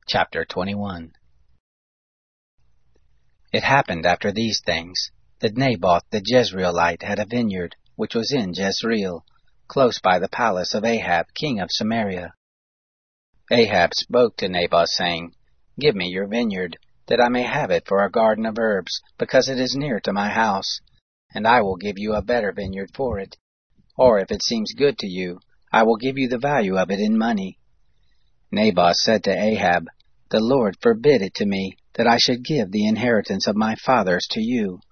Chapter 21. It happened after these things, that Naboth the Jezreelite had a vineyard, which was in Jezreel, close by the palace of Ahab king of Samaria. Ahab spoke to Naboth, saying, Give me your vineyard, that I may have it for a garden of herbs, because it is near to my house, and I will give you a better vineyard for it. Or if it seems good to you, I will give you the value of it in money. Naboth said to Ahab, The Lord forbid it to me, that I should give the inheritance of my fathers to you.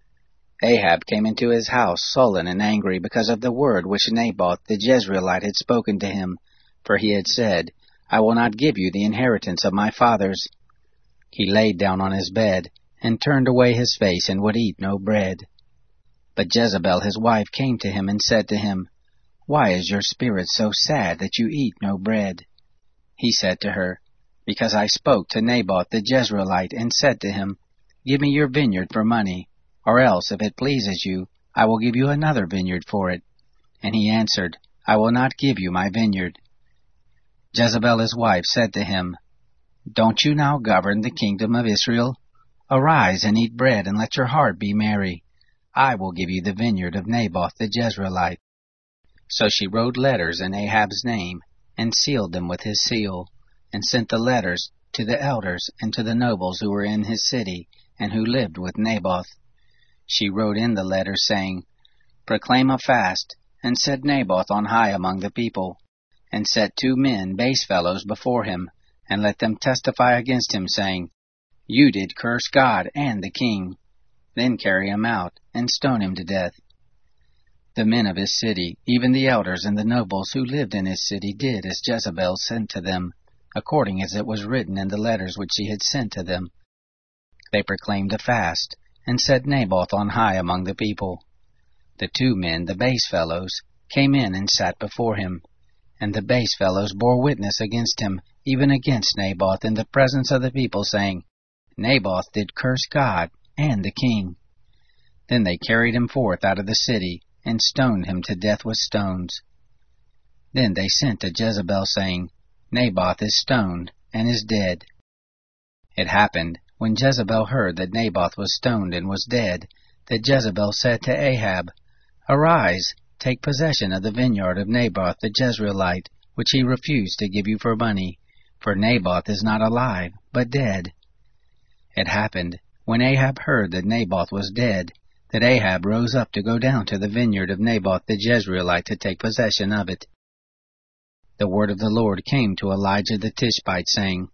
Ahab came into his house sullen and angry because of the word which Naboth the Jezreelite had spoken to him, for he had said, I will not give you the inheritance of my fathers. He laid down on his bed, and turned away his face, and would eat no bread. But Jezebel his wife came to him and said to him, Why is your spirit so sad that you eat no bread? He said to her, Because I spoke to Naboth the Jezreelite, and said to him, Give me your vineyard for money, or else, if it pleases you, I will give you another vineyard for it. And he answered, I will not give you my vineyard. Jezebel his wife said to him, Don't you now govern the kingdom of Israel? Arise and eat bread, and let your heart be merry. I will give you the vineyard of Naboth the Jezreelite. So she wrote letters in Ahab's name, and sealed them with his seal, and sent the letters to the elders and to the nobles who were in his city, and who lived with Naboth. She wrote in the letters, saying, Proclaim a fast, and set Naboth on high among the people, and set 2 men, base fellows, before him, and let them testify against him, saying, You did curse God and the king. Then carry him out, and stone him to death. The men of his city, even the elders and the nobles who lived in his city, did as Jezebel sent to them, according as it was written in the letters which she had sent to them. They proclaimed a fast, and set Naboth on high among the people. The 2 men, the base fellows, came in and sat before him, and the base fellows bore witness against him, even against Naboth, in the presence of the people, saying, Naboth did curse God and the king. Then they carried him forth out of the city, and stoned him to death with stones. Then they sent to Jezebel, saying, Naboth is stoned, and is dead. It happened, when Jezebel heard that Naboth was stoned and was dead, that Jezebel said to Ahab, Arise, take possession of the vineyard of Naboth the Jezreelite, which he refused to give you for money, for Naboth is not alive, but dead. It happened, when Ahab heard that Naboth was dead, that Ahab rose up to go down to the vineyard of Naboth the Jezreelite to take possession of it. The word of the Lord came to Elijah the Tishbite, saying,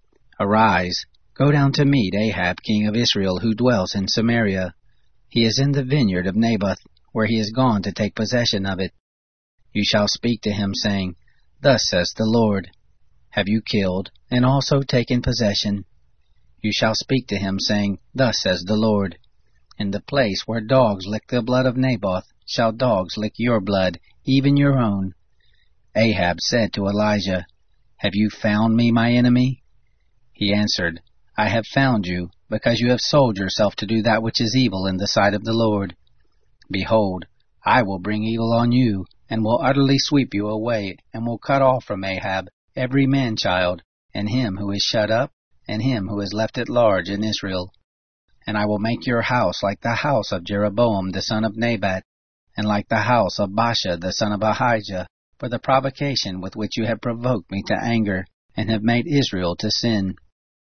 Arise, go down to meet Ahab king of Israel, who dwells in Samaria. He is in the vineyard of Naboth, where he is gone to take possession of it. You shall speak to him, saying, Thus says the Lord, Have you killed, and also taken possession? You shall speak to him, saying, Thus says the Lord, In the place where dogs lick the blood of Naboth, shall dogs lick your blood, even your own. Ahab said to Elijah, Have you found me, my enemy? He answered, I have found you, because you have sold yourself to do that which is evil in the sight of the Lord. Behold, I will bring evil on you, and will utterly sweep you away, and will cut off from Ahab every man-child, and him who is shut up, and him who is left at large in Israel. And I will make your house like the house of Jeroboam the son of Nebat, and like the house of Baasha the son of Ahijah, for the provocation with which you have provoked me to anger, and have made Israel to sin.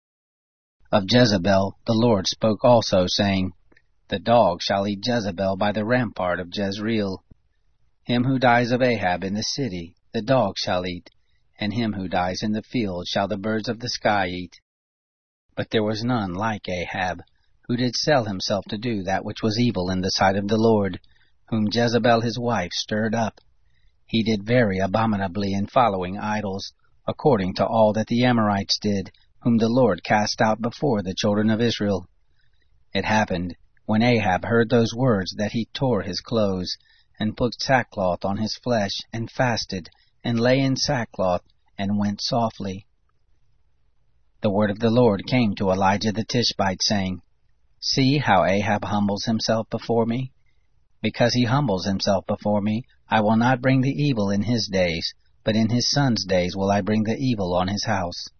Of Jezebel the Lord spoke also, saying, The dog shall eat Jezebel by the rampart of Jezreel. Him who dies of Ahab in the city the dog shall eat, and him who dies in the field shall the birds of the sky eat. But there was none like Ahab, who did sell himself to do that which was evil in the sight of the Lord, whom Jezebel his wife stirred up. He did very abominably in following idols, according to all that the Amorites did, whom the Lord cast out before the children of Israel. It happened, when Ahab heard those words, that he tore his clothes, and put sackcloth on his flesh, and fasted, and lay in sackcloth, and went softly. The word of the Lord came to Elijah the Tishbite, saying, See how Ahab humbles himself before me? Because he humbles himself before me, I will not bring the evil in his days, but in his son's days will I bring the evil on his house.